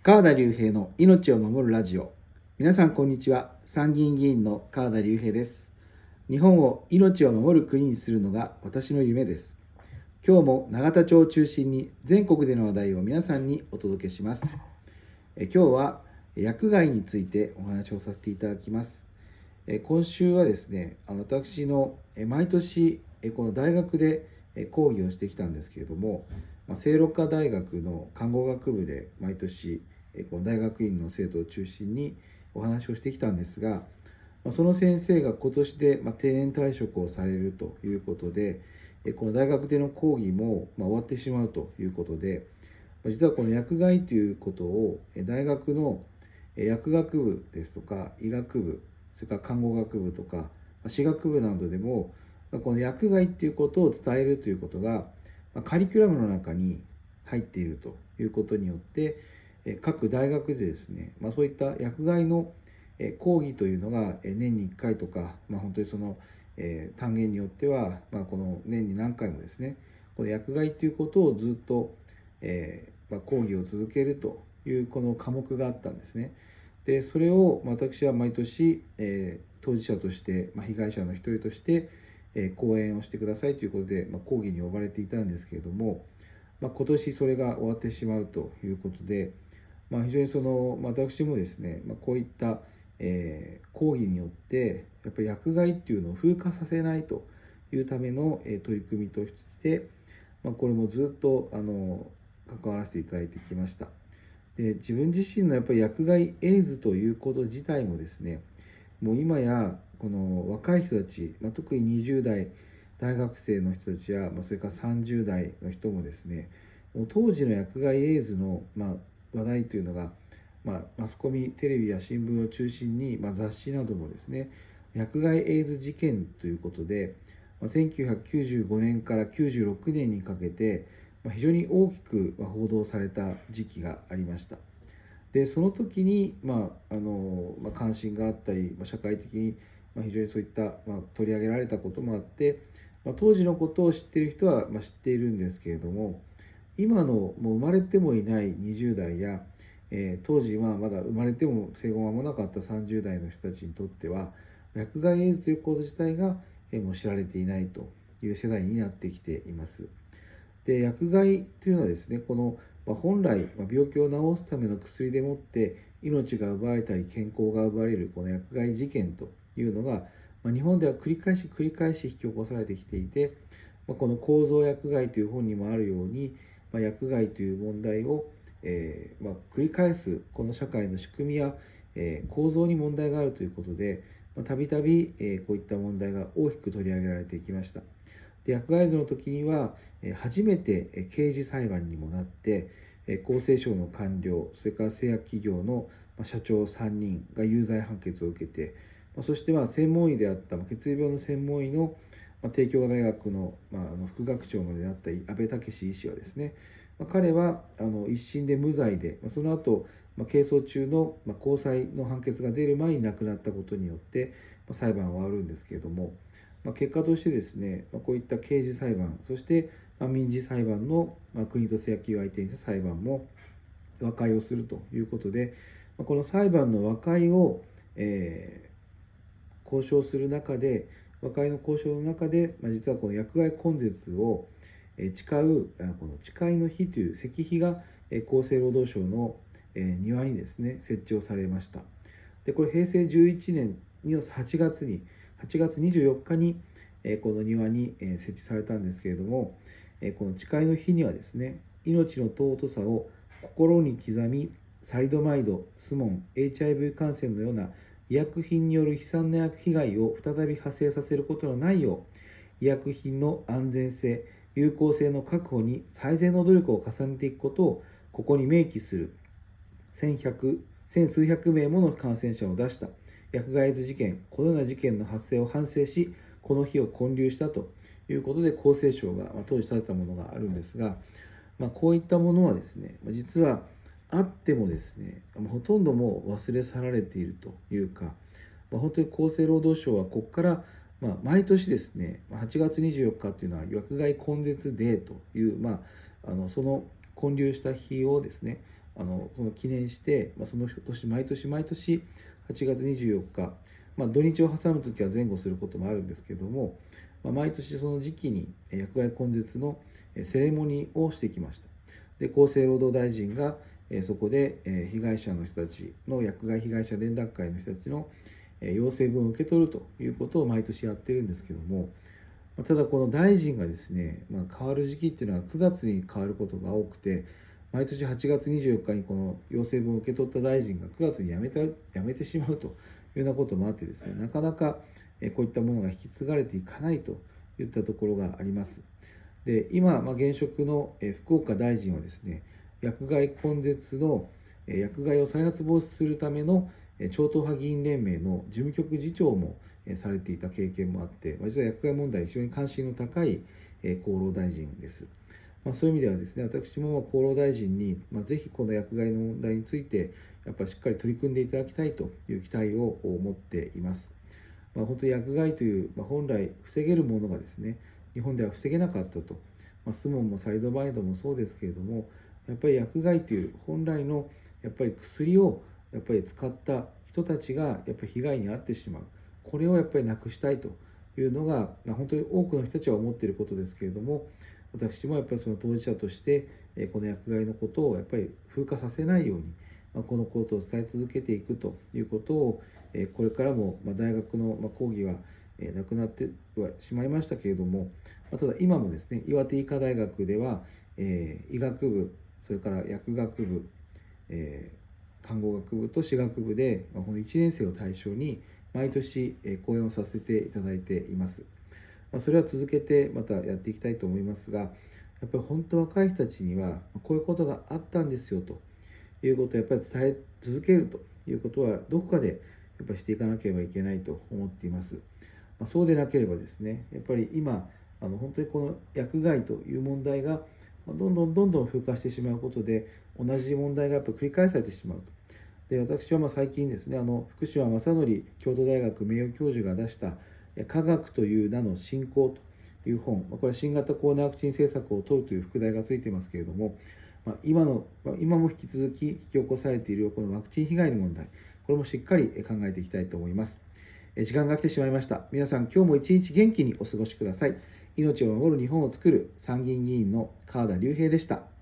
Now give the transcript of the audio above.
川田隆平の命を守るラジオ。皆さんこんにちは。参議院議員の川田隆平です。日本を命を守る国にするのが私の夢です。今日も永田町を中心に全国での話題を皆さんにお届けします。今日は薬害についてお話をさせていただきます。今週はですね、私の毎年この大学で講義をしてきたんですけれども、聖路加大学の看護学部で毎年この大学院の生徒を中心にお話をしてきたんですが、その先生が今年で定年退職をされるということで、この大学での講義も終わってしまうということで、実はこの薬害ということを大学の薬学部ですとか医学部、それから看護学部とか歯学部などでもこの薬害ということを伝えるということがカリキュラムの中に入っているということによって各大学でですね、そういった薬害の講義というのが年に1回とか、本当にその単元によってはこの年に何回もですね、この薬害ということをずっと講義を続けるというこの科目があったんですね。でそれを私は毎年当事者として被害者の一人として講演をしてくださいということで講義に呼ばれていたんですけれども、今年それが終わってしまうということで、非常にその私もですね、こういった講義によってやっぱり薬害っていうのを風化させないというための取り組みとして、これもずっと関わらせていただいてきました。で自分自身のやっぱり薬害エイズということ自体もですね、もう今やこの若い人たち、特に20代大学生の人たちや、それから30代の人もですね、もう当時の薬害エイズの話題というのが、マスコミ、テレビや新聞を中心に、雑誌などもですね、薬害エイズ事件ということで、1995年から96年にかけて、非常に大きく報道された時期がありました。でその時に、関心があったり、社会的に非常にそういった、取り上げられたこともあって、当時のことを知っている人は、知っているんですけれども、今のもう生まれてもいない20代や、当時まだ生まれても生後間もなかった30代の人たちにとっては薬害エイズということ自体が、もう知られていないという世代になってきています。で薬害というのはですね、この本来病気を治すための薬でもって命が奪われたり健康が奪われるこの薬害事件というのが日本では繰り返し引き起こされてきていて、この構造薬害という本にもあるように薬害という問題を繰り返すこの社会の仕組みや構造に問題があるということでたびたびこういった問題が大きく取り上げられてきました。で薬害図の時には初めて刑事裁判にもなって厚生省の官僚、それから製薬企業の社長3人が有罪判決を受けて、そして専門医であった血液病の専門医の帝京大学の副学長まであった安倍武医師はですね、彼は一審で無罪で、その後係争中の高裁の判決が出る前に亡くなったことによって裁判は終わるんですけれども、結果としてですね、こういった刑事裁判、そして民事裁判の国と製薬企業を相手にした裁判も和解をするということで、この裁判の和解を、交渉する中で、和解の交渉の中で、実はこの薬害根絶を誓うこの誓いの日という石碑が厚生労働省の庭にですね設置をされました。でこれ平成11年の8月24日にこの庭に設置されたんですけれども、この誓いの日にはですね、命の尊さを心に刻み、サリドマイド、スモン、HIV 感染のような医薬品による悲惨な被害を再び発生させることのないよう、医薬品の安全性、有効性の確保に最善の努力を重ねていくことをここに明記する。千数百名もの感染者を出した薬害エイズ事件、このような事件の発生を反省し、この日を建立したということで厚生省が当時立てたものがあるんですが、こういったものはですね、実はあってもですね、ほとんどもう忘れ去られているというか、本当に厚生労働省はここから毎年ですね、8月24日というのは薬害根絶デーという、その建立した日をですね、 その記念して、その年毎年毎年8月24日、土日を挟むときは前後することもあるんですけれども、毎年その時期に薬害根絶のセレモニーをしてきました。で、厚生労働大臣がそこで被害者の人たちの薬害被害者連絡会の人たちの要請文を受け取るということを毎年やってるんですけども、ただこの大臣がですね、変わる時期っていうのは9月に変わることが多くて、毎年8月24日にこの要請文を受け取った大臣が9月に辞めてしまうというようなこともあってですね、なかなかこういったものが引き継がれていかないといったところがあります。で、今、現職の福岡大臣はですね、薬害根絶の薬害を再発防止するための超党派議員連盟の事務局次長もされていた経験もあって、実は薬害問題に非常に関心の高い厚労大臣です。そういう意味ではですね、私も厚労大臣にぜひこの薬害の問題についてやっぱりしっかり取り組んでいただきたいという期待を持っています。本当に薬害という本来防げるものがですね、日本では防げなかったと、スモンもサリドマイドもそうですけれども、やっぱり薬害という本来のやっぱり薬をやっぱり使った人たちがやっぱり被害に遭ってしまう、これをやっぱりなくしたいというのが本当に多くの人たちは思っていることですけれども、私もやっぱりその当事者としてこの薬害のことをやっぱり風化させないように、このことを伝え続けていくということをこれからも大学の講義はなくなってはしまいましたけれども、ただ今もですね、岩手医科大学では医学部、それから薬学部、看護学部と歯学部でこの1年生を対象に毎年講演をさせていただいています。それは続けてまたやっていきたいと思いますが、やっぱり本当若い人たちにはこういうことがあったんですよということをやっぱり伝え続けるということはどこかでやっぱりしていかなければいけないと思っています。そうでなければですね、やっぱり今本当にこの薬害という問題がどんどん風化してしまうことで同じ問題がやっぱり繰り返されてしまうと。で、私は最近ですね、福島正則京都大学名誉教授が出した科学という名の振興という本、これは新型コロナワクチン政策を問うという副題がついていますけれども、今も引き続き引き起こされているこのワクチン被害の問題、これもしっかり考えていきたいと思います。時間が来てしまいました。皆さん今日も一日元気にお過ごしください。命を守る日本を作る参議院議員の川田龍平でした。